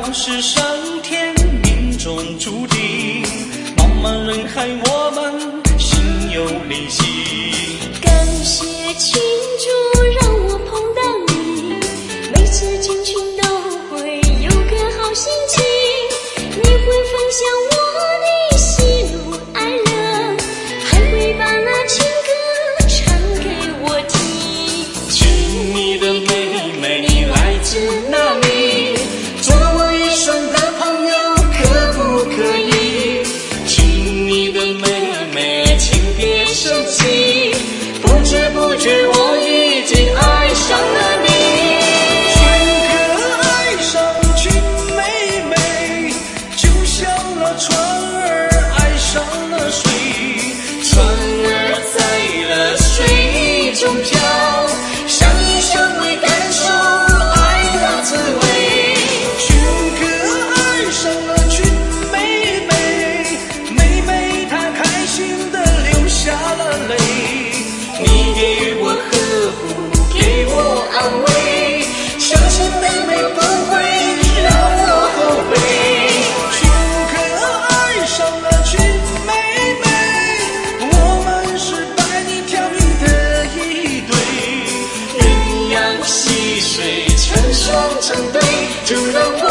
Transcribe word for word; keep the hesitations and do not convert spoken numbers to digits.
是上天命中注定，茫茫人海我们心有灵犀。 感谢群主让我碰到你，每次进群都会有个好心情，你会分享我的喜怒哀乐，还会把那情歌唱给我听。 请你的妹妹来自哪里？做我一生的朋友可不可以？请你的妹妹请别生气，不知不觉我已经爱上了你。群哥爱上群妹妹，就像那船儿爱上了水，船儿在了水中飘，相依相偎感受爱的滋味。群哥爱上了群妹妹，妹妹她开心的流下了泪，你给我呵护，给我安慰，相信妹妹不会让我后悔。群哥爱上了群妹妹，我们是百里挑一的一对，鸳鸯戏水成双成对，就让我